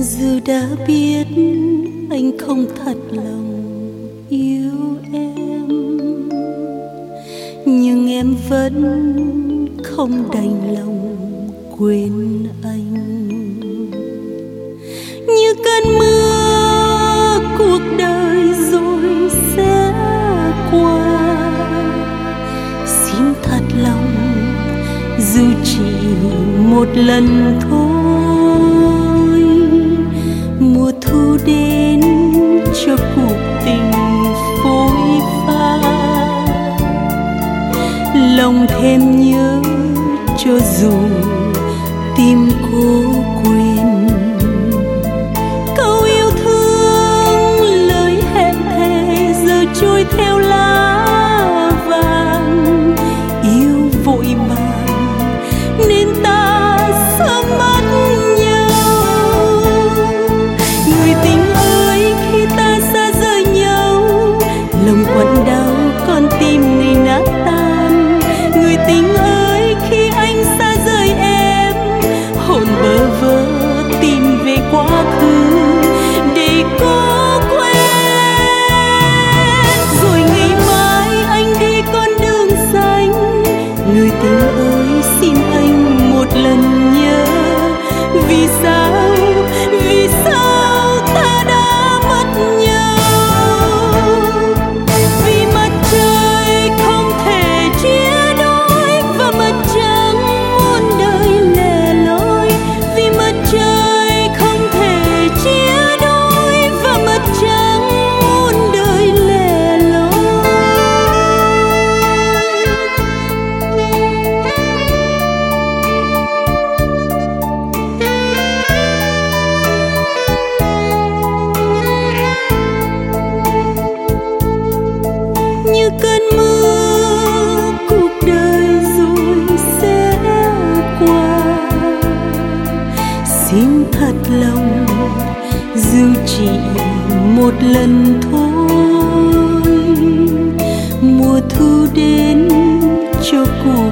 Dù đã biết anh không thật lòng yêu em, nhưng em vẫn không đành lòng quên anh. Như cơn mưa cuộc đời rồi sẽ qua, xin thật lòng dù chỉ một lần thôi. Mùa thu đến cho cuộc tình phôi pha, lòng thêm nhớ cho dù tim cố quên. Câu yêu thương lời hẹn thề giờ trôi theo lá vàng. Yêu vội vàng nên ta sớm mất nhau. Người tình ơi, khi ta xa rời nhau, lòng quặn đau con tim này nát tan. Người tình ơi, khi anh xa rời em, hồn bơ vơ tìm về quá khứ để cố quên. Rồi ngày mai anh đi con đường xanh, người tình ơi xin anh một lần nhớ. Vì sao ta đã mất nhau? Vì mặt trời không thể chia đôi và mặt trăng muôn đời lẻ loi. Vì mặt trời không thể chia đôi và mặt trăng muôn đời lẻ loi. Như cơn mưa cuộc đời rồi sẽ qua, xin thật lòng dù chỉ một lần thôi. Mùa thu đến cho cuộc